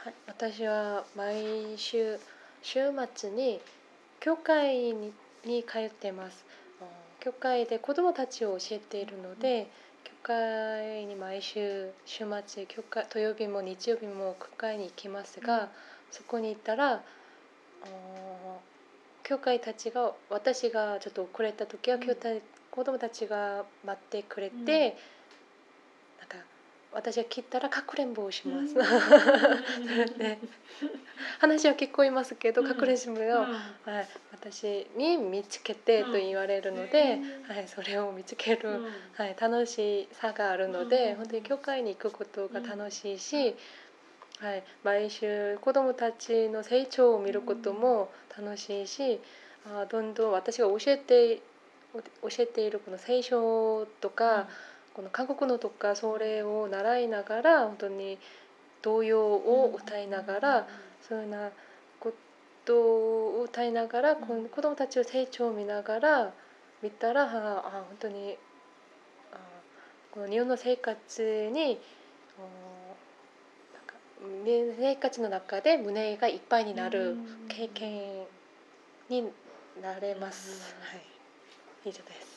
はい、私は毎週週末に教会に通っています。教会で子どもたちを教えているので、教会に毎週週末土曜日も日曜日も教会に行きますが、そこに行ったら教会たちが私がちょっと遅れた時は、子どもたちが待ってくれて、なんか私が来たらかくれんぼをします。で話は聞こえますけど、かくれんぼを、私に見つけてと言われるので、それを見つける、楽しさがあるので、本当に教会に行くことが楽しいし、毎週子どもたちの成長を見ることも楽しいし、どんどん私が教えているこの聖書とか、この韓国のとかそれを習いながら、本当に童謡を歌いながら、そういうようなことを歌いながら、子どもたちの成長を見ながら見たら、本当にこの日本の生活に生活の中で胸がいっぱいになる経験になれます。以上です。